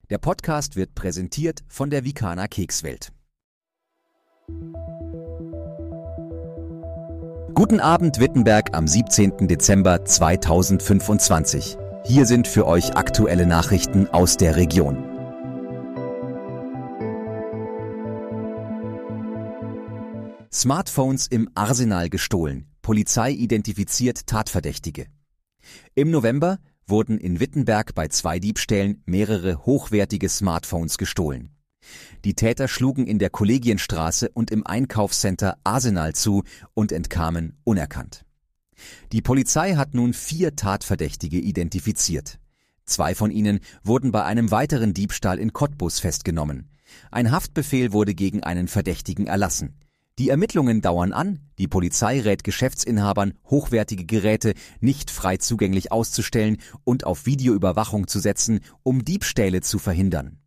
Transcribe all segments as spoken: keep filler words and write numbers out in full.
Der Podcast wird präsentiert von der Vikana Kekswelt. Guten Abend Wittenberg am siebzehnten Dezember zweitausendfünfundzwanzig. Hier sind für euch aktuelle Nachrichten aus der Region. Smartphones im Arsenal gestohlen. Polizei identifiziert Tatverdächtige. Im November wurden in Wittenberg bei zwei Diebstählen mehrere hochwertige Smartphones gestohlen. Die Täter schlugen in der Kollegienstraße und im Einkaufscenter Arsenal zu und entkamen unerkannt. Die Polizei hat nun vier Tatverdächtige identifiziert. Zwei von ihnen wurden bei einem weiteren Diebstahl in Cottbus festgenommen. Ein Haftbefehl wurde gegen einen Verdächtigen erlassen. Die Ermittlungen dauern an, die Polizei rät Geschäftsinhabern, hochwertige Geräte nicht frei zugänglich auszustellen und auf Videoüberwachung zu setzen, um Diebstähle zu verhindern.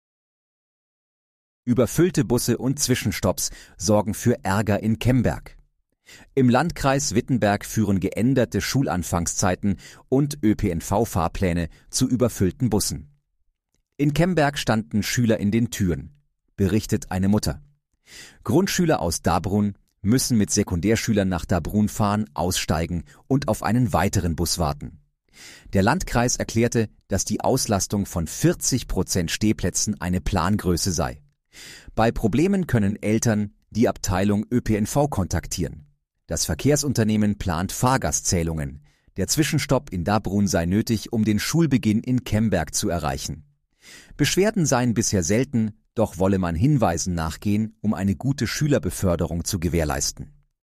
Überfüllte Busse und Zwischenstopps sorgen für Ärger in Kemberg. Im Landkreis Wittenberg führen geänderte Schulanfangszeiten und Ö P N V-Fahrpläne zu überfüllten Bussen. In Kemberg standen Schüler in den Türen, berichtet eine Mutter. Grundschüler aus Dabrun müssen mit Sekundärschülern nach Dabrun fahren, aussteigen und auf einen weiteren Bus warten. Der Landkreis erklärte, dass die Auslastung von vierzig Prozent Stehplätzen eine Plangröße sei. Bei Problemen können Eltern die Abteilung Ö P N V kontaktieren. Das Verkehrsunternehmen plant Fahrgastzählungen. Der Zwischenstopp in Dabrun sei nötig, um den Schulbeginn in Kemberg zu erreichen. Beschwerden seien bisher selten, doch wolle man Hinweisen nachgehen, um eine gute Schülerbeförderung zu gewährleisten.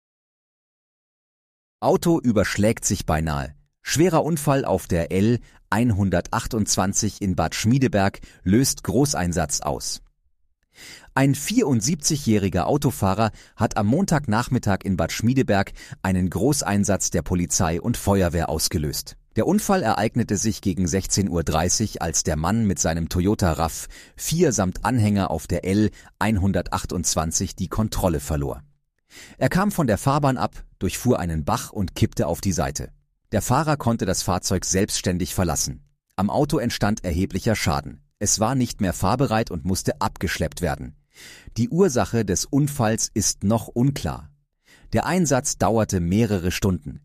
Auto überschlägt sich beinahe. Schwerer Unfall auf der L hundertachtundzwanzig in Bad Schmiedeberg löst Großeinsatz aus. Ein vierundsiebzigjähriger Autofahrer hat am Montagnachmittag in Bad Schmiedeberg einen Großeinsatz der Polizei und Feuerwehr ausgelöst. Der Unfall ereignete sich gegen sechzehn Uhr dreißig, als der Mann mit seinem Toyota RAV vier samt Anhänger auf der L hundertachtundzwanzig die Kontrolle verlor. Er kam von der Fahrbahn ab, durchfuhr einen Bach und kippte auf die Seite. Der Fahrer konnte das Fahrzeug selbstständig verlassen. Am Auto entstand erheblicher Schaden. Es war nicht mehr fahrbereit und musste abgeschleppt werden. Die Ursache des Unfalls ist noch unklar. Der Einsatz dauerte mehrere Stunden.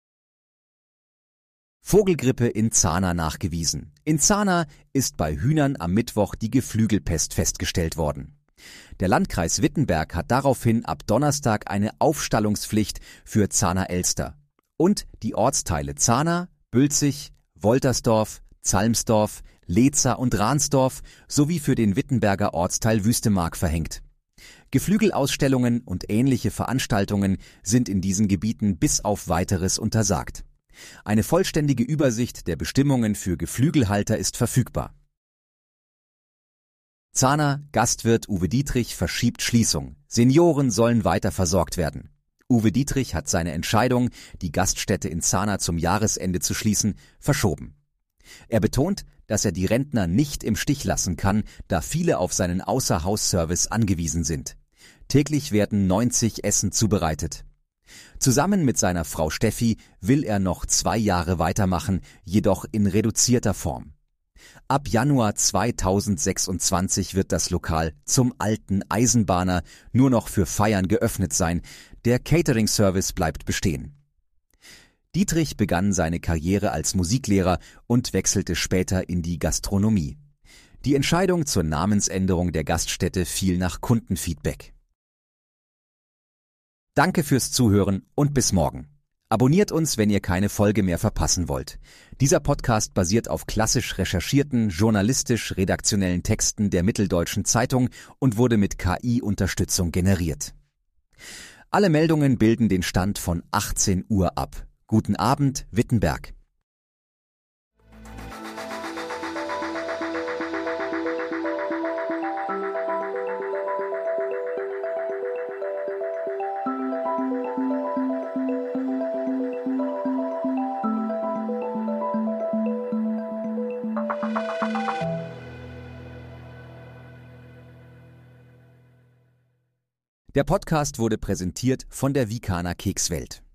Vogelgrippe in Zahna nachgewiesen. In Zahna ist bei Hühnern am Mittwoch die Geflügelpest festgestellt worden. Der Landkreis Wittenberg hat daraufhin ab Donnerstag eine Aufstallungspflicht für Zahna-Elster. Und die Ortsteile Zahna, Bülzig, Woltersdorf, Zalmsdorf, Leza und Ransdorf sowie für den Wittenberger Ortsteil Wüstemark verhängt. Geflügelausstellungen und ähnliche Veranstaltungen sind in diesen Gebieten bis auf Weiteres untersagt. Eine vollständige Übersicht der Bestimmungen für Geflügelhalter ist verfügbar. Zahna, Gastwirt Uwe Dietrich verschiebt Schließung. Senioren sollen weiter versorgt werden. Uwe Dietrich hat seine Entscheidung, die Gaststätte in Zahna zum Jahresende zu schließen, verschoben. Er betont, dass er die Rentner nicht im Stich lassen kann, da viele auf seinen Außerhausservice angewiesen sind. Täglich werden neunzig Essen zubereitet. Zusammen mit seiner Frau Steffi will er noch zwei Jahre weitermachen, jedoch in reduzierter Form. Ab Januar zweitausendsechsundzwanzig wird das Lokal zum alten Eisenbahner nur noch für Feiern geöffnet sein. Der Catering-Service bleibt bestehen. Dietrich begann seine Karriere als Musiklehrer und wechselte später in die Gastronomie. Die Entscheidung zur Namensänderung der Gaststätte fiel nach Kundenfeedback. Danke fürs Zuhören und bis morgen. Abonniert uns, wenn ihr keine Folge mehr verpassen wollt. Dieser Podcast basiert auf klassisch recherchierten, journalistisch-redaktionellen Texten der Mitteldeutschen Zeitung und wurde mit K I-Unterstützung generiert. Alle Meldungen bilden den Stand von achtzehn Uhr ab. Guten Abend, Wittenberg. Der Podcast wurde präsentiert von der Vikana Kekswelt.